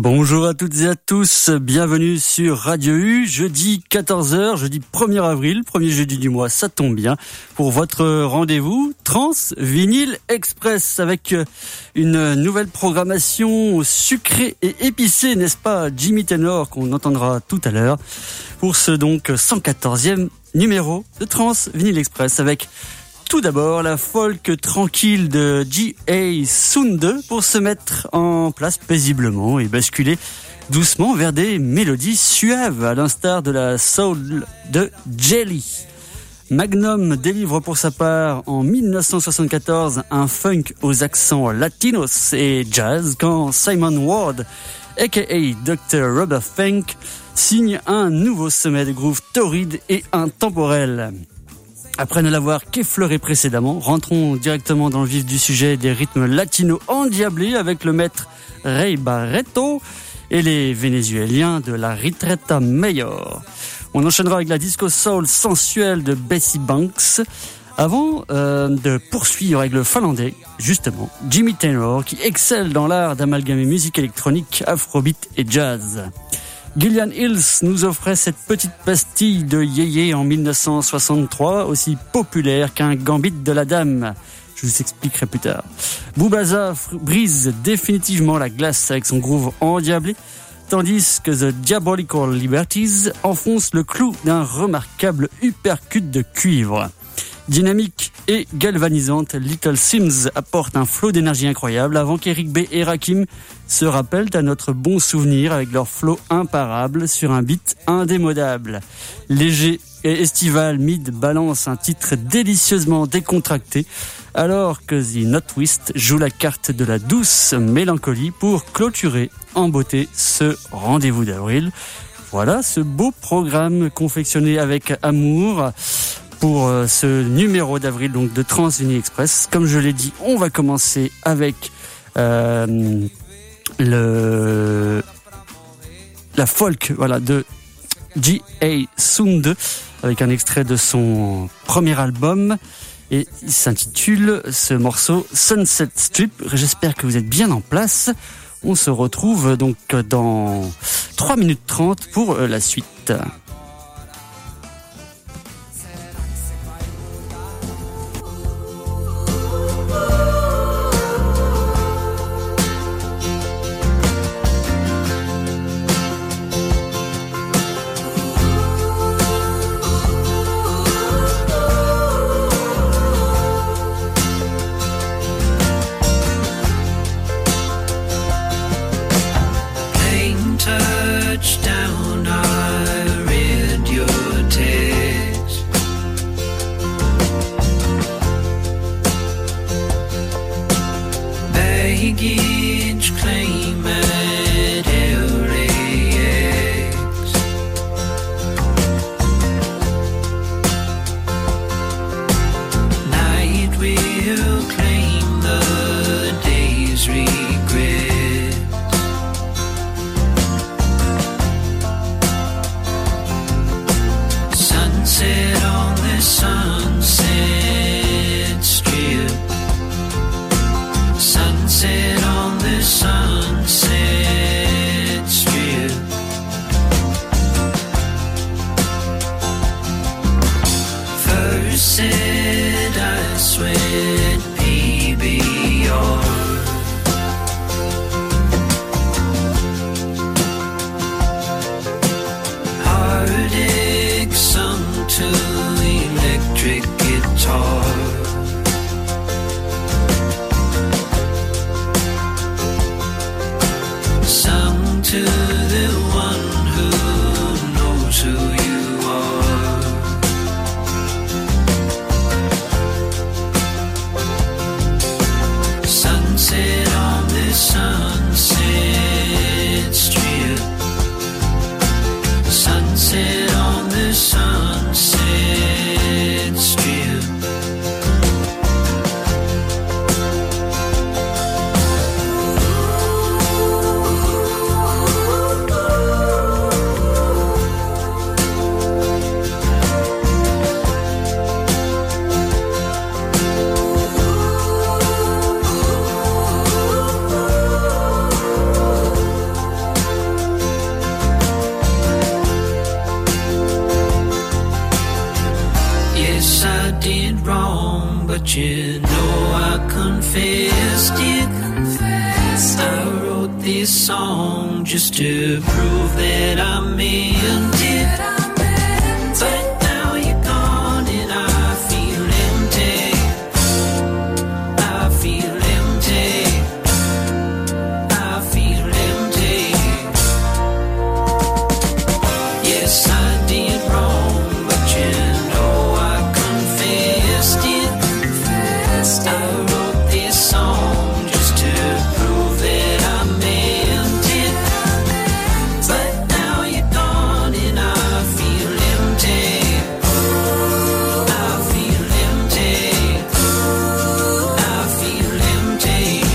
Bonjour à toutes et à tous, bienvenue sur Radio U, jeudi 14h, jeudi 1er avril, premier jeudi du mois, ça tombe bien, pour votre rendez-vous Trans Vinyl Express avec une nouvelle programmation sucrée et épicée, n'est-ce pas, Jimmy Tenor, qu'on entendra tout à l'heure, pour ce donc 114e numéro de Trans Vinyl Express avec tout d'abord la folk tranquille de G.A. Sunde pour se mettre en place paisiblement et basculer doucement vers des mélodies suaves à l'instar de la soul de Jelly. Magnum délivre pour sa part en 1974 un funk aux accents latinos et jazz quand Simon Ward, aka Dr. Rubber Funk, signe un nouveau sommet de groove torride et intemporel. Après ne l'avoir qu'effleuré précédemment, rentrons directement dans le vif du sujet des rythmes latinos endiablés avec le maître Ray Barretto et les Vénézuéliens de la Ritreta Mayor. On enchaînera avec la disco soul sensuelle de Bessie Banks avant de poursuivre avec le finlandais, justement, Jimmy Tenor qui excelle dans l'art d'amalgamer musique électronique, afrobeat et jazz. Gillian Hills nous offrait cette petite pastille de yéyé en 1963, aussi populaire qu'un gambit de la dame. Je vous expliquerai plus tard. Boubaza brise définitivement la glace avec son groove endiablé, tandis que The Diabolical Liberties enfonce le clou d'un remarquable uppercut de cuivre. Dynamique et galvanisante, Little Sims apporte un flot d'énergie incroyable avant qu'Eric B et Rakim se rappellent à notre bon souvenir avec leur flow imparable sur un beat indémodable. Léger et estival, Mid balance un titre délicieusement décontracté alors que The Notwist joue la carte de la douce mélancolie pour clôturer en beauté ce rendez-vous d'avril. Voilà ce beau programme confectionné avec amour pour ce numéro d'avril donc de Trans Vinyl Express. Comme je l'ai dit, on va commencer avec la folk de G.A. Sunde avec un extrait de son premier album et il s'intitule ce morceau Sunset Strip. J'espère que vous êtes bien en place. On se retrouve donc dans 3 minutes 30 pour la suite. Touchdown, I read your text. Baggage claim at LAX. Night will claim the day's regret. Sunset on this sunset strip. Sunset on this sunset strip. First said I sweat PBR. Heartache sung to electric guitar. Sung to the one who knows who you are. but you know I confessed it. I wrote this song just to prove that I meant it. But now you're gone and I feel empty. I feel empty. I feel empty. Yes, I did wrong, but you know I confessed it. I wrote this song just to prove that I meant it. But now you're gone and I feel empty. I feel empty. I feel empty.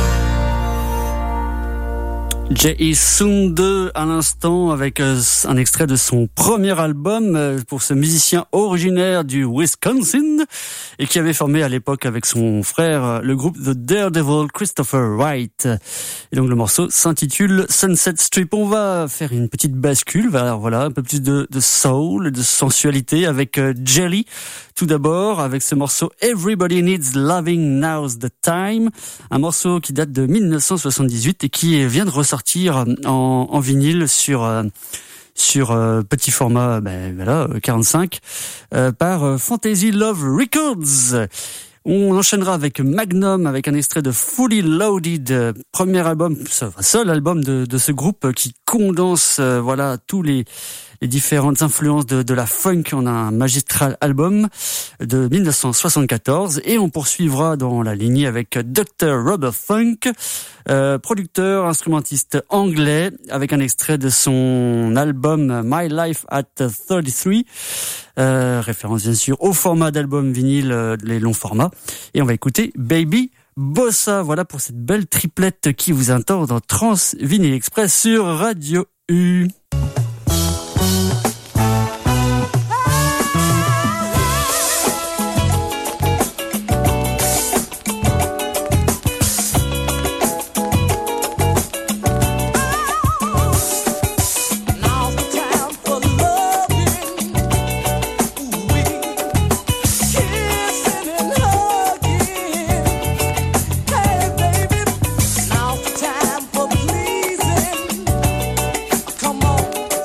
Jay Soon 2 à l'instant avec un extrait de son premier album pour ce musicien originaire du Wisconsin et qui avait formé à l'époque avec son frère le groupe The Daredevil Christopher Wright. Et donc le morceau s'intitule Sunset Strip. On va faire une petite bascule vers voilà un peu plus de soul, de sensualité avec Jelly. Tout d'abord avec ce morceau Everybody Needs Loving Now's the Time, un morceau qui date de 1978 et qui vient de ressortir en vinyle sur petit format 45 par Fantasy Love Records. On enchaînera avec Magnum avec un extrait de Fully Loaded, premier album, seul album de ce groupe qui condense tous les différentes influences de la funk. On a un magistral album de 1974 et on poursuivra dans la lignée avec Dr. Robert Funk, producteur, instrumentiste anglais, avec un extrait de son album My Life at 33, référence bien sûr au format d'album vinyle, les longs formats. Et on va écouter Baby Bossa. Voilà pour cette belle triplette qui vous attend dans Trans Vinyl Express sur Radio U. Come on.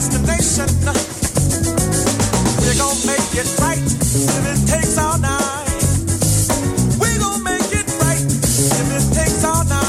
destination. We're gonna make it right if it takes all night. We're gonna make it right if it takes all night.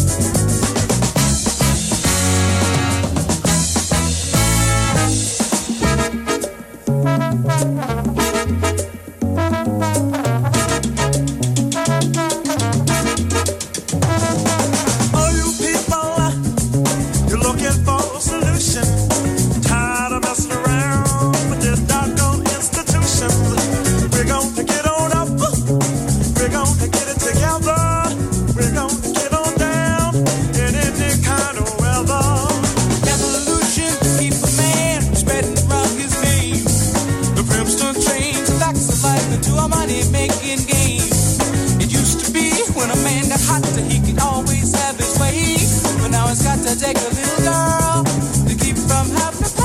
Take a little girl to keep from having to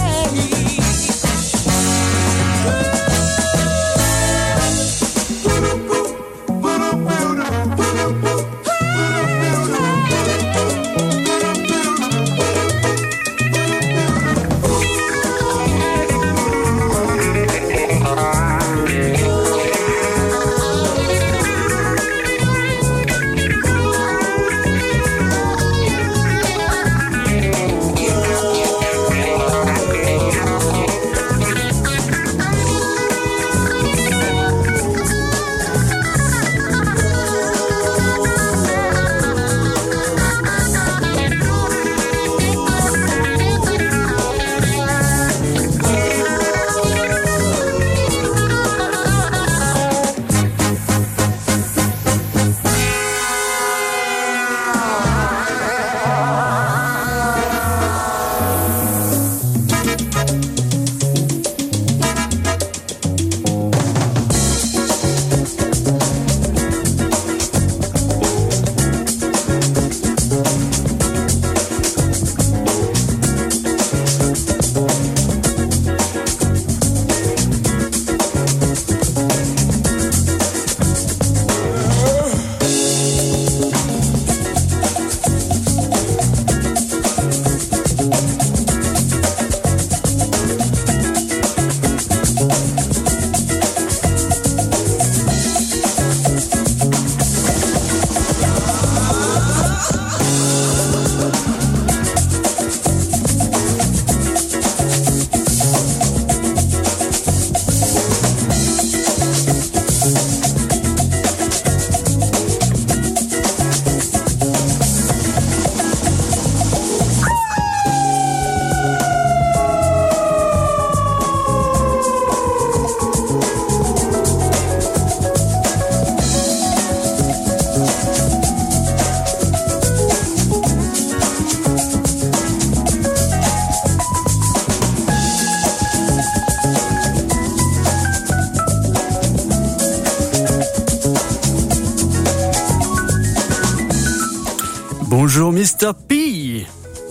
Bonjour Mr. P.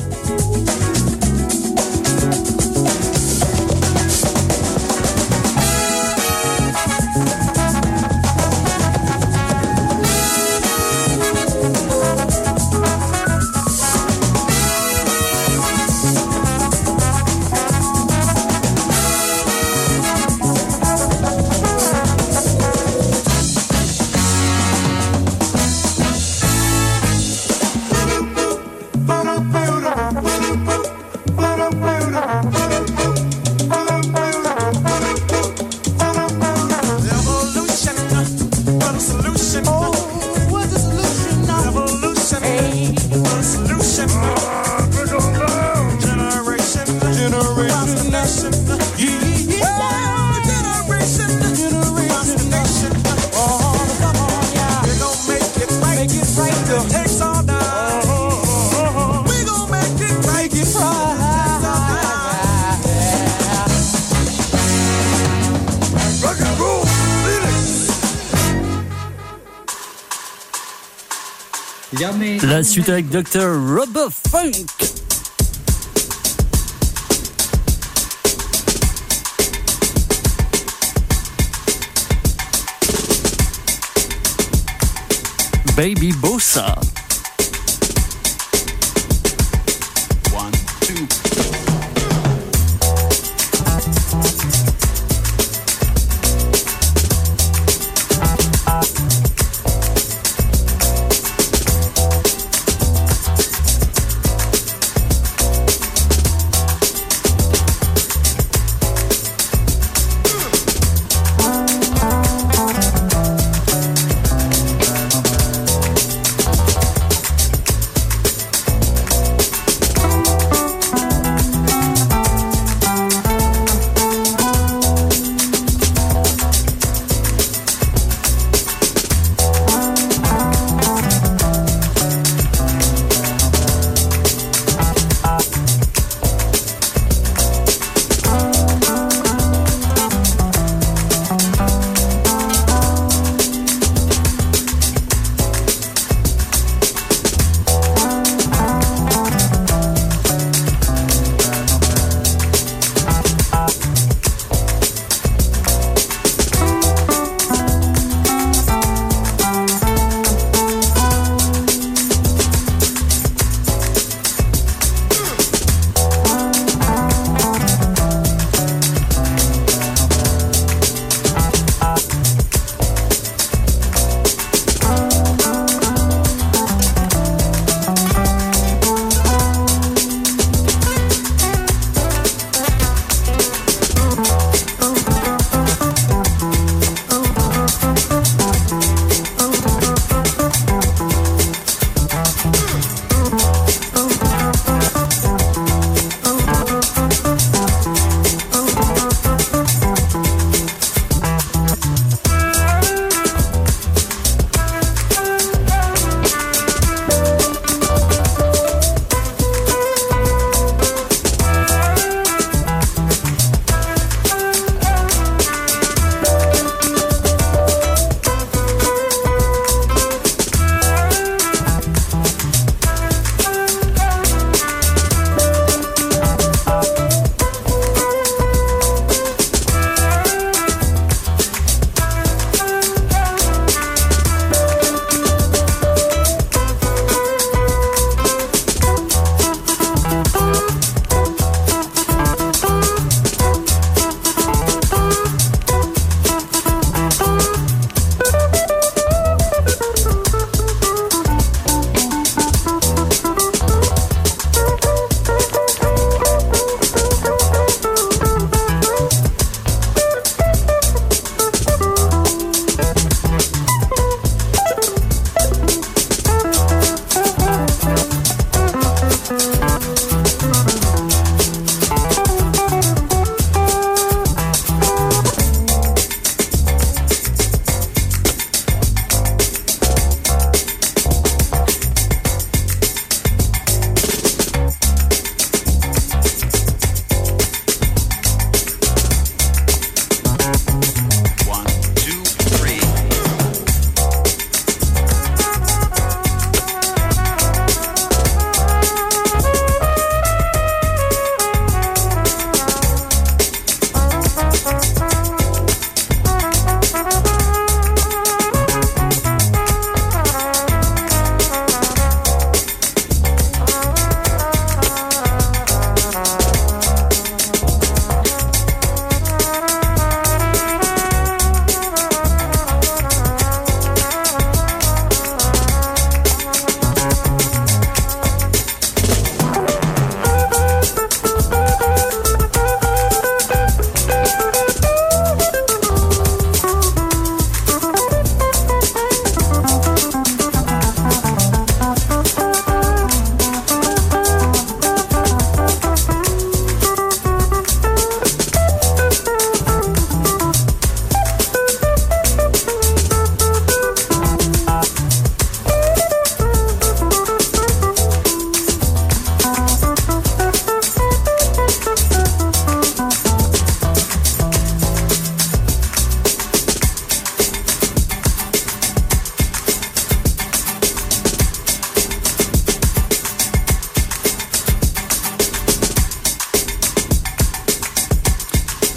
La suite avec Dr. Robert Funk. Baby Bossa. 1, 2.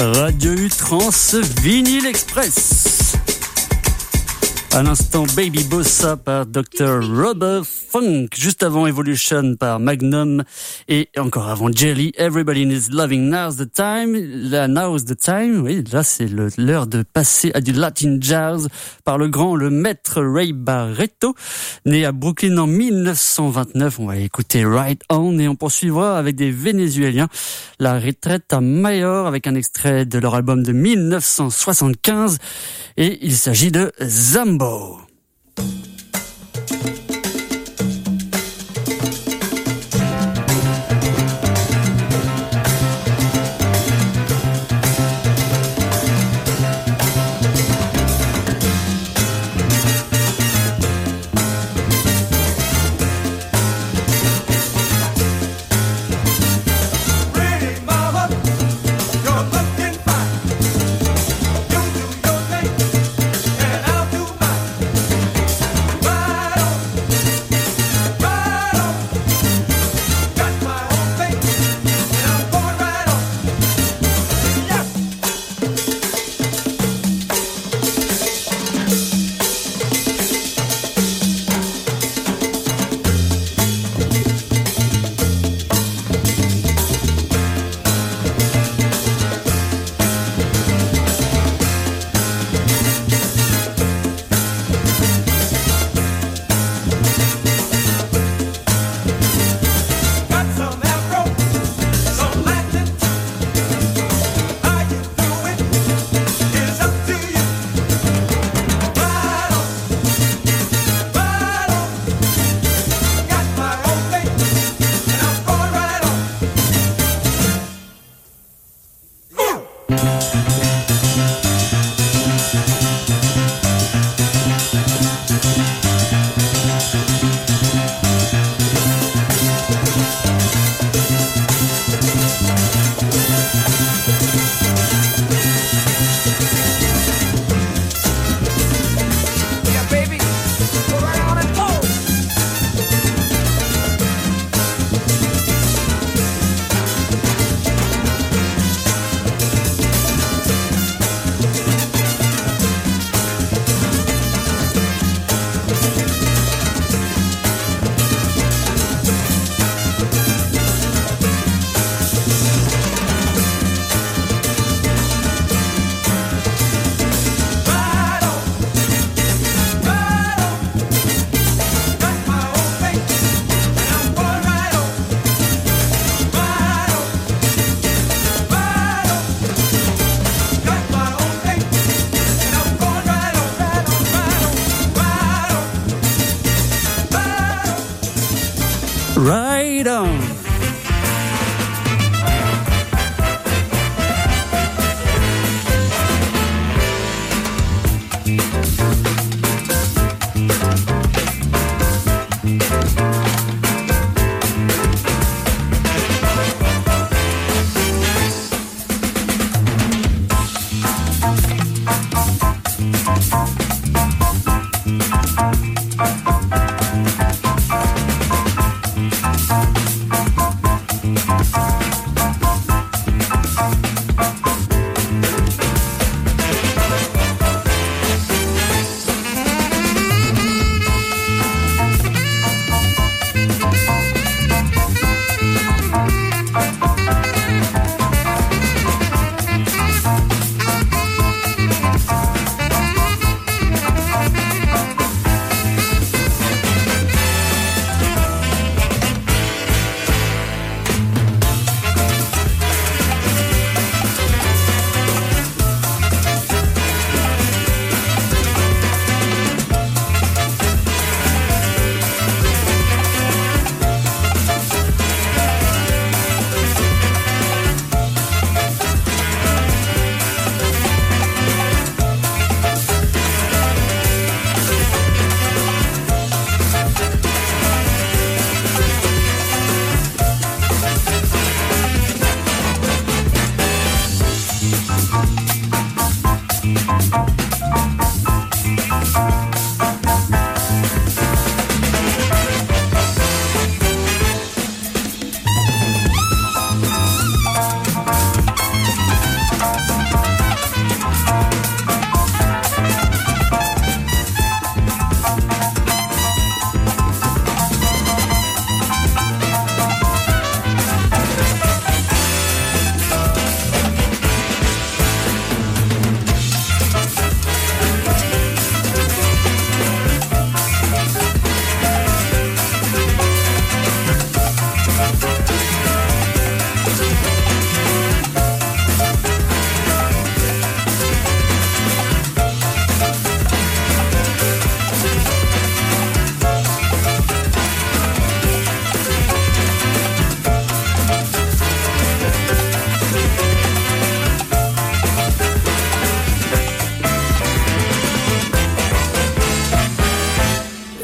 Radio U Trans Vinyl Express. À l'instant, Baby Bossa par Dr. Robert Funk. Juste avant, Evolution par Magnum. Et encore avant, Jelly, Everybody Is Loving Now's the Time. Là, Now's the Time. Oui, là, c'est l'heure de passer à du Latin Jazz par le maître Ray Barretto. Né à Brooklyn en 1929. On va écouter Right On et on poursuivra avec des Vénézuéliens. La retraite à Mayor avec un extrait de leur album de 1975. Et il s'agit de Zambo.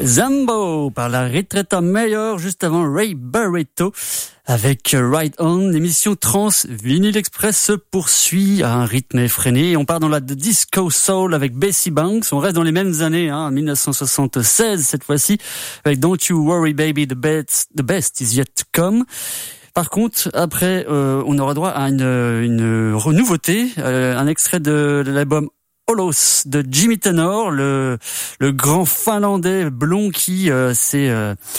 Zambo par la Retreta Mayor, juste avant Ray Barretto avec Ride On. L'émission Trans Vinyl Express se poursuit à un rythme effréné. On part dans la disco soul avec Bessie Banks. On reste dans les mêmes années, 1976 cette fois-ci, avec Don't You Worry Baby, the best is yet to come. Par contre, après, on aura droit à une nouveauté, un extrait de l'album Holos de Jimmy Tenor, le grand finlandais blond qui s'est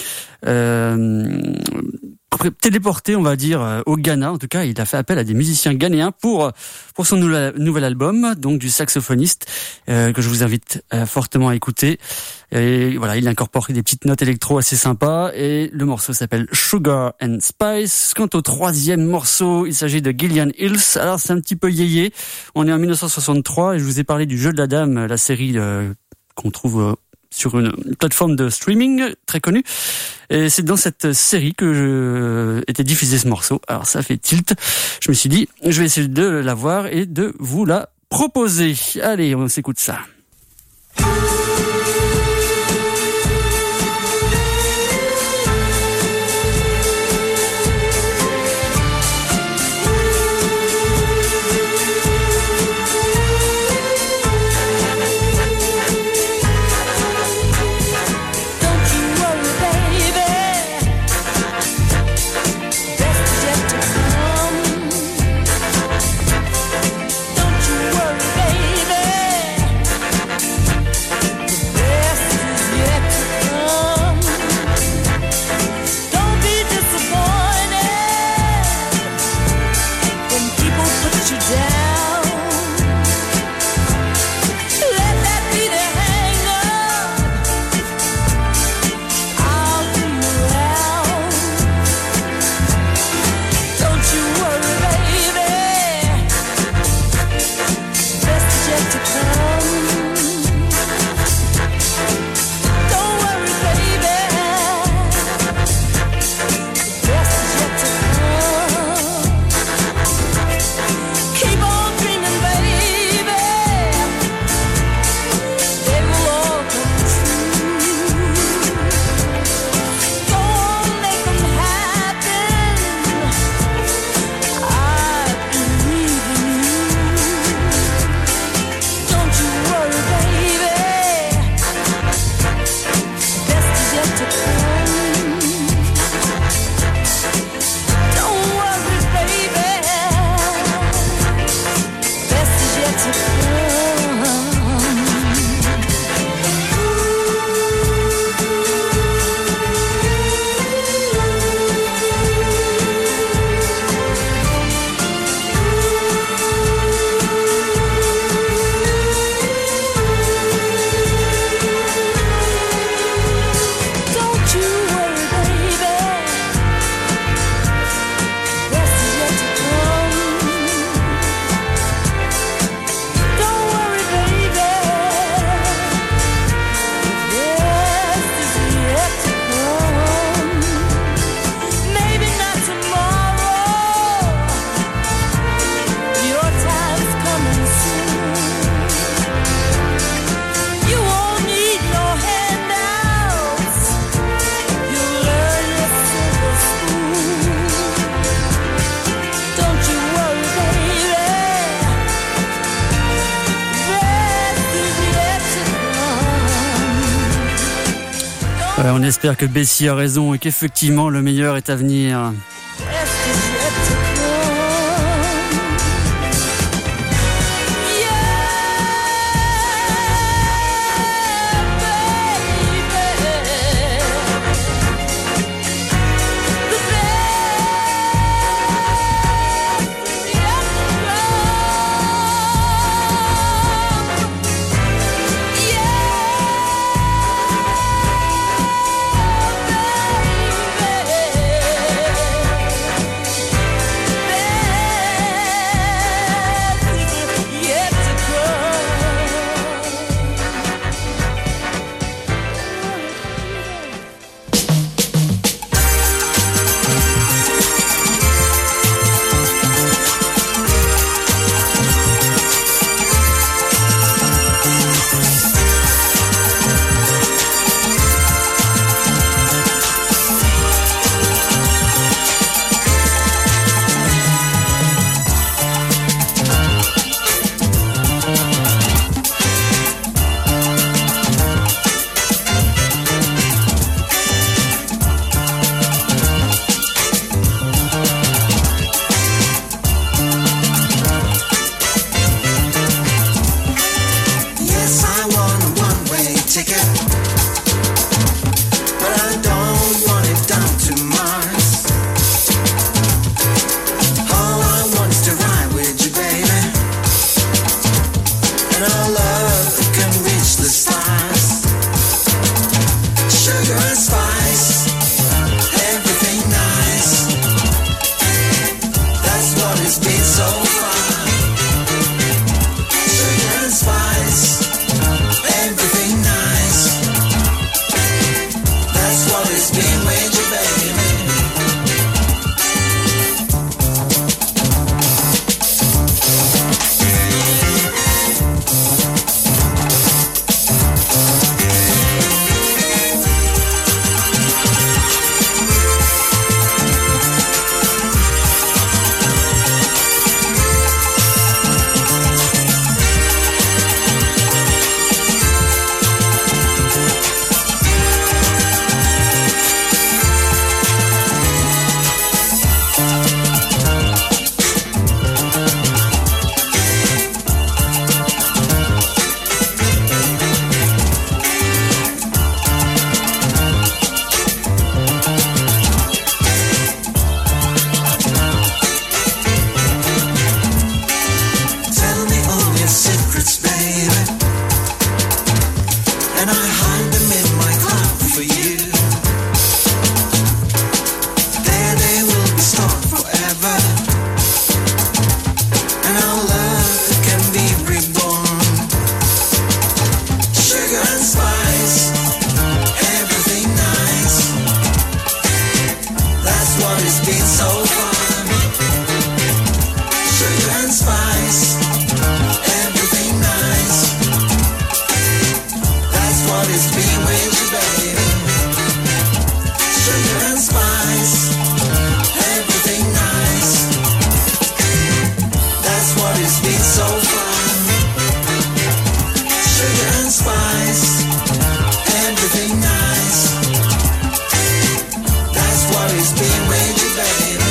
téléporté, on va dire, au Ghana. En tout cas, il a fait appel à des musiciens ghanéens pour son nouvel album, donc du saxophoniste que je vous invite fortement à écouter. Et voilà, il incorpore des petites notes électro assez sympas et le morceau s'appelle Sugar and Spice. Quant au troisième morceau, il s'agit de Gillian Hills. Alors c'est un petit peu yéyé. On est en 1963 et je vous ai parlé du Jeu de la Dame, la série qu'on trouve sur une plateforme de streaming très connue. Et c'est dans cette série que était diffusé ce morceau. Alors ça fait tilt. Je me suis dit, je vais essayer de la voir et de vous la proposer. Allez, on s'écoute ça. On espère que Bessie a raison et qu'effectivement le meilleur est à venir. Yeah. spice, everything nice. That's what it's been with you, baby. Sugar and spice, everything nice. That's what it's been so far. Sugar and spice, everything nice. That's what it's been with you, baby.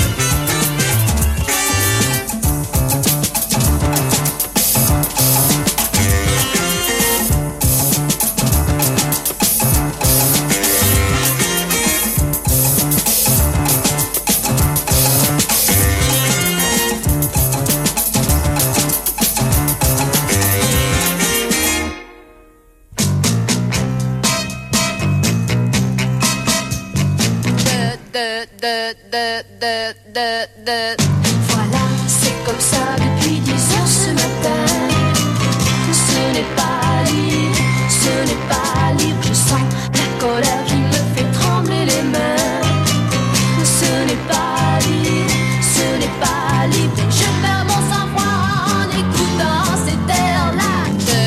Voilà, c'est comme ça depuis 10 heures ce matin. Ce n'est pas libre, ce n'est pas libre. Je sens la colère qui me fait trembler les mains. Ce n'est pas libre, ce n'est pas libre. Et je perds mon sang-froid en écoutant cet air-là.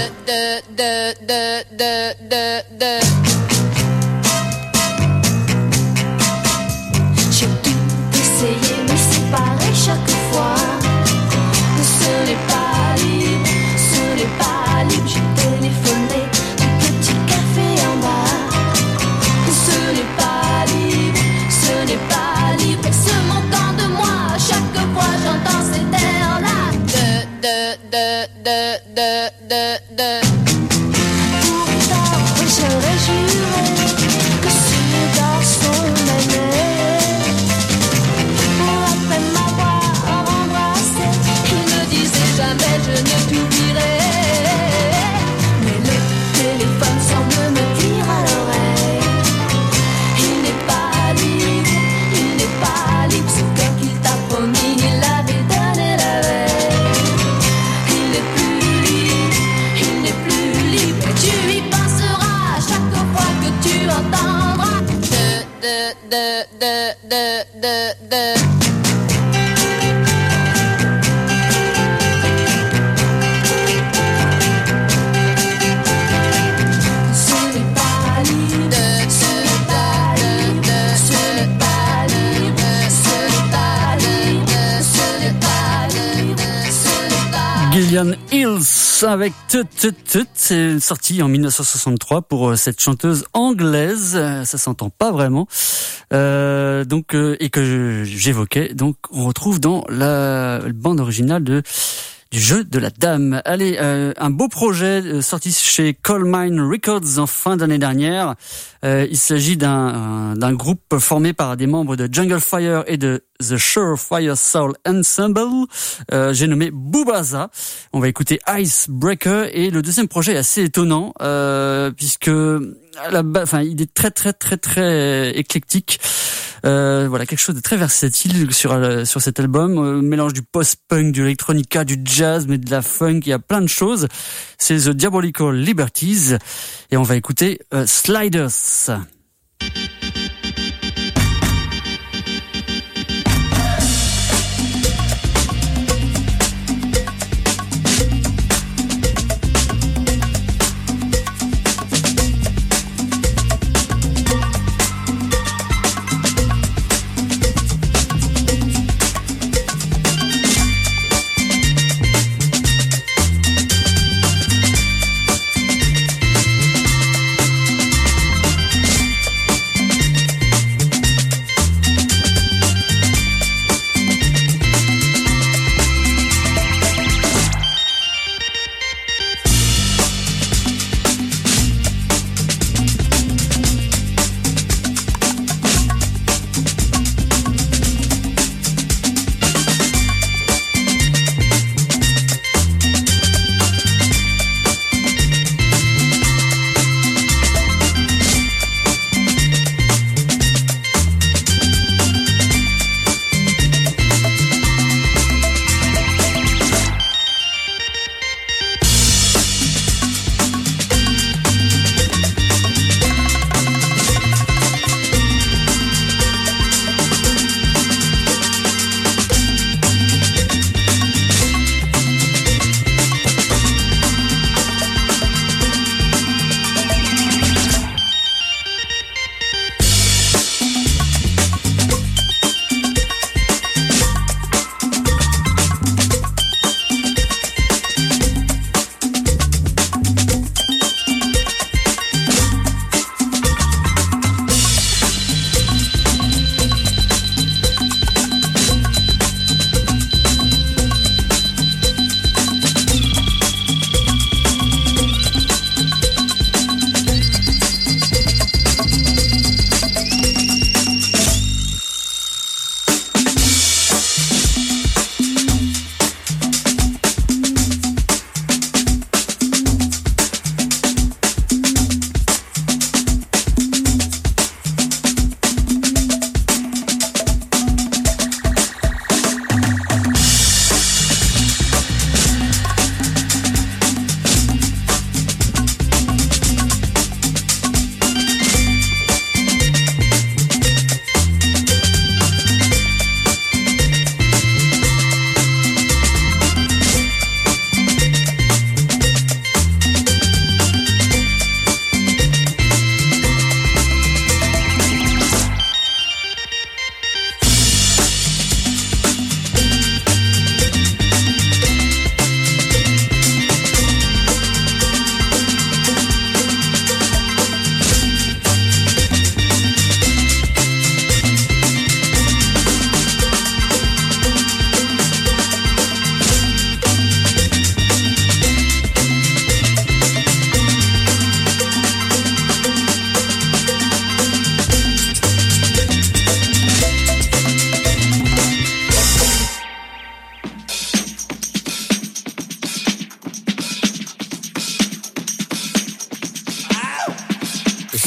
J'ai tout essayé, mais c'est pareil chaque fois. Ce n'est pas libre, ce n'est pas libre. J'ai téléphoné du petit café en bas. Ce n'est pas libre, ce n'est pas libre. Et se moquant de moi, chaque fois j'entends cet air-là. Pourtant, j'aurais juré que ce garçon m'aimait. Après m'avoir embrassé, il ne disait jamais je ne t'oublierai. Mais le téléphone semble me dire à l'oreille, il n'est pas libre, il n'est pas libre. Ce cœur qu'il t'a promis, il l'avait donné la veille. Il n'est plus libre, il n'est plus libre. Et tu y penseras chaque fois que tu entendras. Ce n'est pas libre, ce n'est pas libre, ce n'est pas libre, ce n'est pas libre, ce n'est pas libre, ce n'est pas libre. Gillian Hills avec Tut, c'est sorti en 1963 pour cette chanteuse anglaise, ça s'entend pas vraiment, et que j'évoquais, donc on retrouve dans la bande originale du jeu de la dame. Allez, un beau projet sorti chez Coal Mine Records en fin d'année dernière. Il s'agit d'un groupe formé par des membres de Jungle Fire et de The Surefire Soul Ensemble. J'ai nommé Boobaza. On va écouter Icebreaker, et le deuxième projet est assez étonnant puisque il est très éclectique. Voilà, quelque chose de très versatile sur cet album, mélange du post-punk, du electronica, du jazz, mais de la funk, il y a plein de choses. C'est The Diabolical Liberties, et on va écouter Sliders.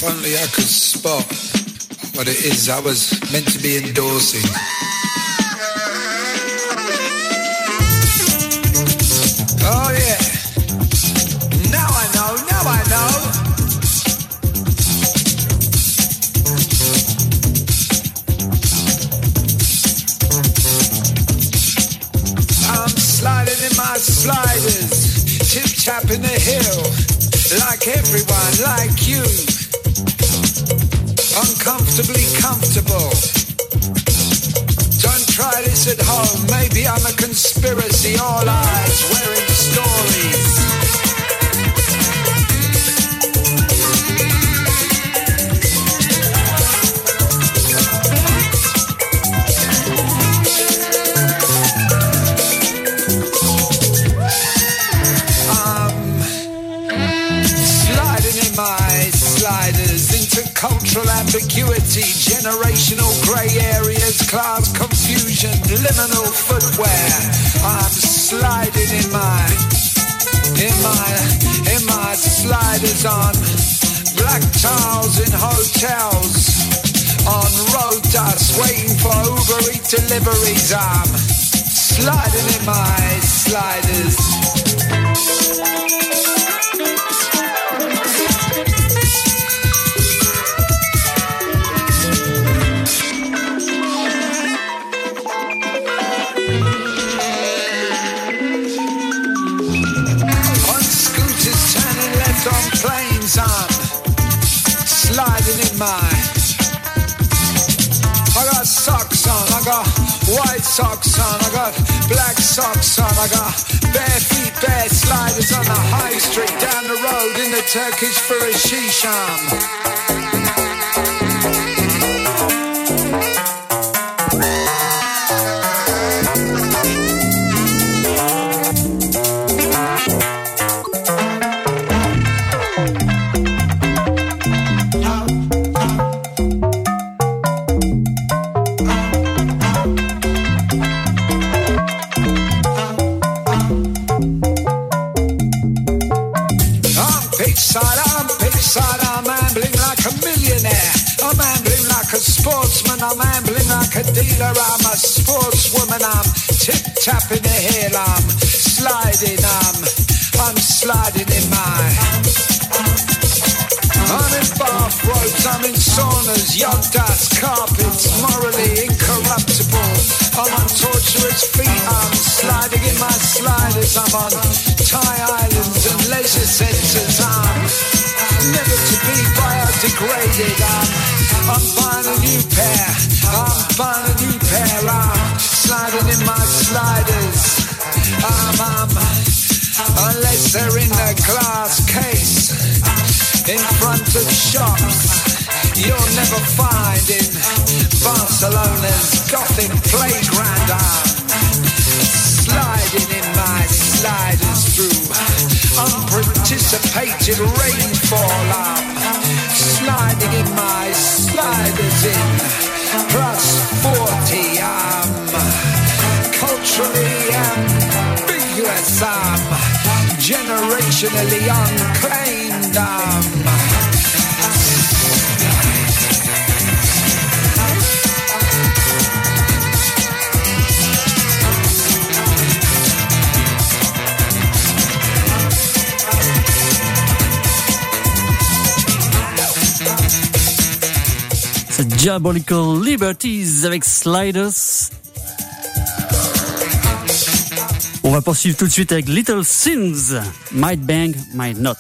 only I could spot what it is I was meant to be endorsing. Oh yeah, now I know. I'm sliding in my sliders, tip-tapping the hill, like everyone, like you. Uncomfortably comfortable. Don't try this at home, maybe I'm a conspiracy, all eyes wearing stories. Cultural ambiguity, generational grey areas, class confusion, liminal footwear. I'm sliding in my sliders on black tiles in hotels, on road dust, waiting for Uber Eats deliveries. I'm sliding in my sliders. On planes, I'm sliding in my. I got socks on, I got white socks on, I got black socks on, I got bare feet, bare sliders on the high street, down the road in the Turkish for a shisham. I'm ambling like a millionaire. I'm ambling like a sportsman. I'm ambling like a dealer. I'm a sportswoman. I'm tip-tapping the hill. I'm sliding. I'm sliding in my. I'm in bathrobes. I'm in saunas, yacht dust, carpets, morally incorruptible. I'm on torturous feet. I'm sliding in my sliders. I'm on Thai islands and leisure centres. I'm never to be biodegraded. I'm buying a new pair. I'm buying a new pair. I'm sliding in my sliders. Unless they're in a glass case in front of shops you'll never find in Barcelona's Gothic playground. I'm sliding in my sliders through unanticipated rainfall. I'm sliding in my sliders in +40. I'm culturally ambiguous. I'm generationally unclaimed. C'est Diabolical Liberties avec Sliders. On va poursuivre tout de suite avec Little Sins, Might Bang, Might Not.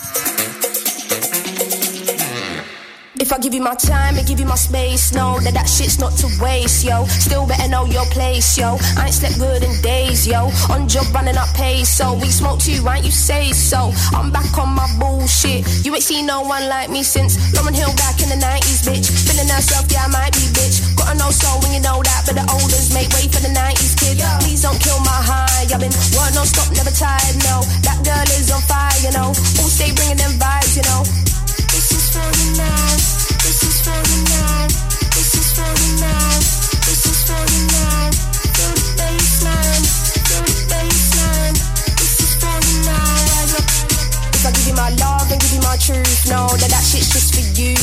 If I give you my time and give you my space, know that shit's not to waste, yo. Still better know your place, yo. I ain't slept good in days, yo. On job running up pace, so we smoke too, right? You say so. I'm back on my bullshit. You ain't seen no one like me since Lauren Hill back in the 90s, bitch. Feeling herself, yeah, I might be, bitch. Gotta know soul when you know that, but the olders make way for the 90s, kid. Please don't kill my high. I've been work non stop, never tired, no. That girl is on fire, you know. All stay bringing them vibes, you know. This is for you now. This is for you now. This is for you now. This is for you now. Feel the baseline. Feel the baseline. This is for you now. Rise up. If I give you my love and give you my truth, know that shit's just for you.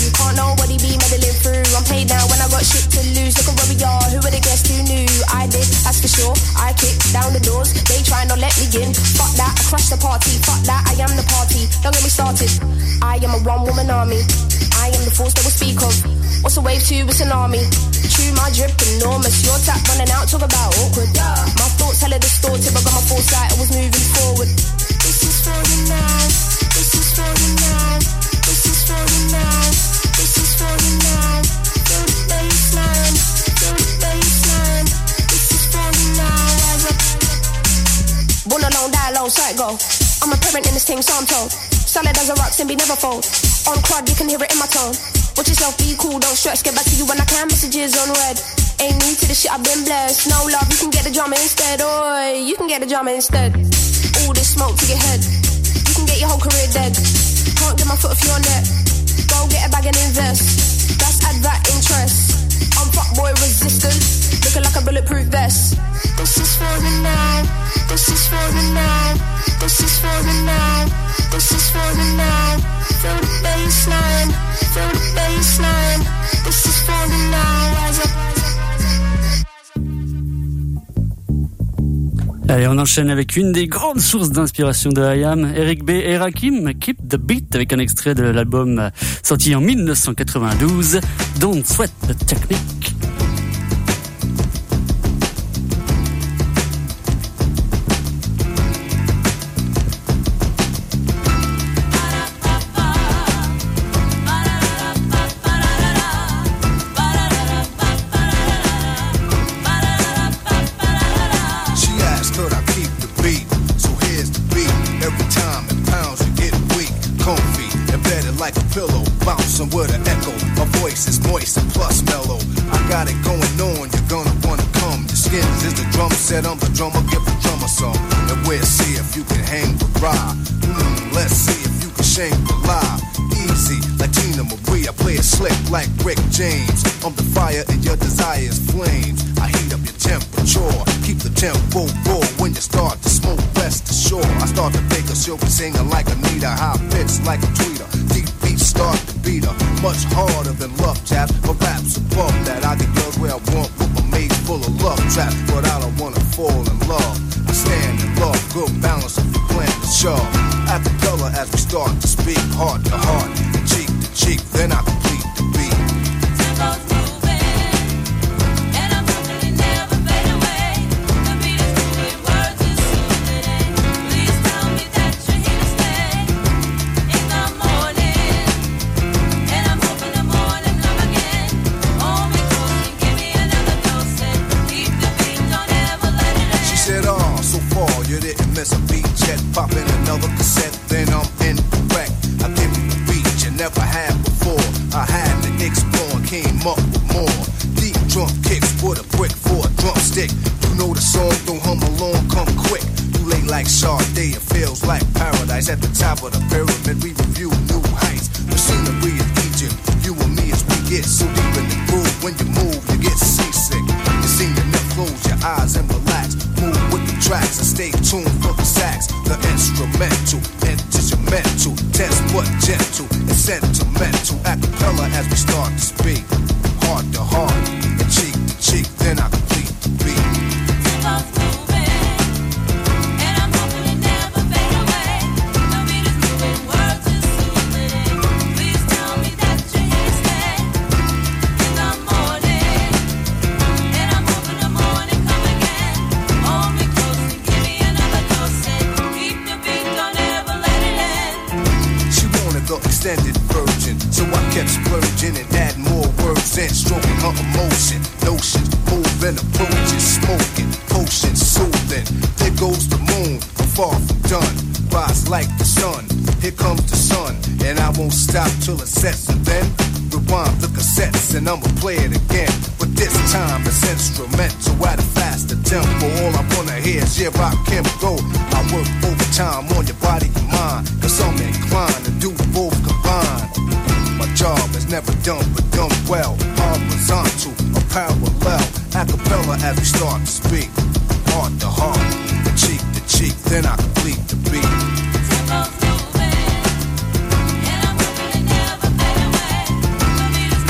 Cardi B meddling through. I'm paid now when I got shit to lose. Look at where we are, who would have guessed who knew? I did, that's for sure. I kicked down the doors, they try not let me in. Fuck that, I crushed the party. Fuck that, I am the party. Don't get me started. I am a one-woman army. I am the force they will speak of. What's a wave to a tsunami? True, my drip enormous. Your tap running out, talk about awkward. My thoughts hella distorted, but got my foresight, I was moving forward. This is for you now. This is for you now. This is for you now. This is for you now. Feel the baseline. Feel the baseline. This is for you now. Rise up. Born alone, die alone, so it go. I'm a parent in this thing, so I'm told. Solid as a rock, and be never fold. On crud, you can hear it in my tone. Watch yourself, be cool, don't stress. Get back to you when I can, messages on red. Ain't new to the shit, I've been blessed. No love, you can get the drama instead. Oi, you can get the drama instead. All this smoke to your head. You can get your whole career dead. Can't get my foot off your neck. Go get a bag and invest. That's advert interest. I'm fuckboy resistant. Looking like a bulletproof vest. This is for you now. This is for you now. This is for you now. This is for you now. Feel the baseline. Feel the baseline. This is for you now. Rise up. Allez, on enchaîne avec une des grandes sources d'inspiration de I.Am, Eric B. et Rakim, Keep the Beat, avec un extrait de l'album sorti en 1992, Don't Sweat the Technique. With an echo, my voice is moist and plus mellow. I got it going on, you're gonna wanna come. Your skins is the drum set, I'm the drummer, give the drummer some. And we'll see if you can hang with Ra. Let's see if you can shame the lie. Easy, like Tina Marie, I play it slick like Rick James. I'm the fire and your desire is flames. I heat up your temperature, keep the tempo raw. When you start to smoke, rest assured. I start to think she'll be singing like Anita, high pitch like a tweeter. Deep beats start to beat her, much harder than love tap. My rap's above that. I get girls where I want with my maze full of love trap, but I don't wanna fall in love. I stand in love, good balance if you plan to shove. Acapella as we start to speak, heart to heart, and cheek to cheek, then I complete the beat. Tempo's moving, and I'm hoping it never fade away. The beat is moving, words is soothing. Please tell me that you're here to stay. In the morning, and I'm hoping the morning come again. Hold me close and give me another dose and keep the beat, don't ever let it end. She said, oh, so far you didn't miss a beat yet. Pop in another cassette, then I'm incorrect. I give you the beat you never had before. I had to explore and came up with more. Deep drum kicks with a brick for a drumstick. You know the song, don't hum along, come quick. You late like Sade, it feels like paradise. At the top of the pyramid, we review new heights. The scenery of Egypt, you and me as we get so deep in the groove. When you move, you get seasick. You see your neck, close your eyes and relax. Move with the tracks and stay tuned for the sax. The instrumental, mental, tense but gentle and sentimental. Acapella as we start to speak, heart to heart and cheek to cheek, then I complete the beat. Tempo's moving, and I'm hoping it never fade away. The beat is moving, words is soothing. Please tell me that you're here to stay. In the morning, and I'm hoping the morning come again. Hold me close and give me another dose and keep the beat, don't ever let it end. She wanted the extended version, so I kept splurging and adding more words in, stroking her emotion. Notions, moving, approaches, smoking, potions, soothing. There goes the moon, I'm far from done. Rise like the sun, here comes the sun, and I won't stop till it sets. And then rewind the cassettes and I'ma play it again. But this time it's instrumental at a faster tempo. All I wanna hear is yeah, rock him go. I work overtime on your body and mind, cause I'm inclined to do both combined. My job is never done but done well. Horizontal or parallel. Acapella as we start to speak. Heart to heart, and cheek to cheek, then I complete the beat. Tempo's moving, and I'm hoping it never fade away. The beat is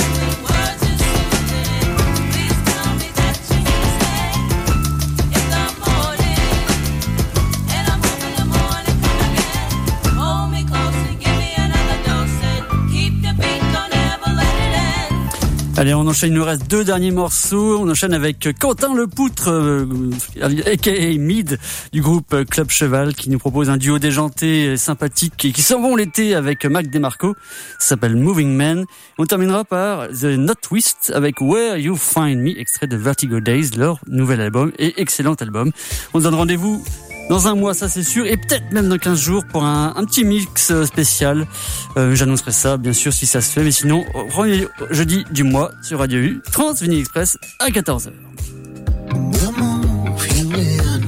Allez, on enchaîne, il nous reste 2 derniers morceaux. On enchaîne avec Quentin Lepoutre, aka Mid, du groupe Club Cheval, qui nous propose un duo déjanté, sympathique, et qui s'en vont l'été avec Mac DeMarco. Ça s'appelle Moving Man. On terminera par The Not Twist avec Where You Find Me, extrait de Vertigo Days, leur nouvel album et excellent album. On se donne rendez-vous dans un mois, ça c'est sûr, et peut-être même dans 15 jours pour un petit mix spécial. J'annoncerai ça, bien sûr, si ça se fait. Mais sinon, premier jeudi du mois sur Radio U, Trans Vinyl Express à 14h. We'll move you in.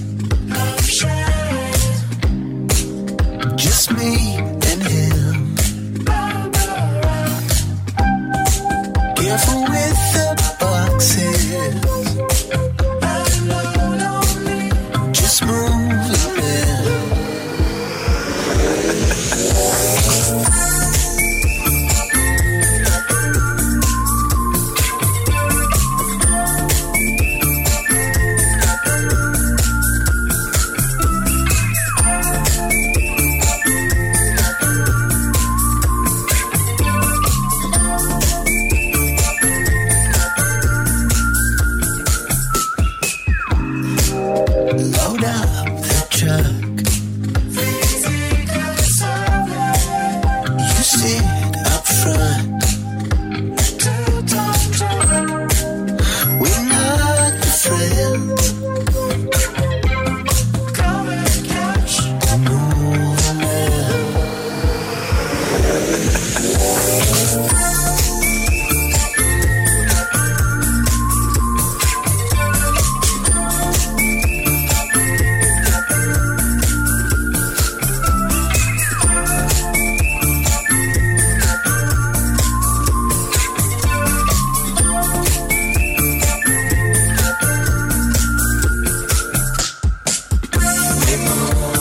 Just me and him. Careful with the boxes. Just move you in. Load up the truck. You sit up front. We're not your friends. Come and catch the movement. We move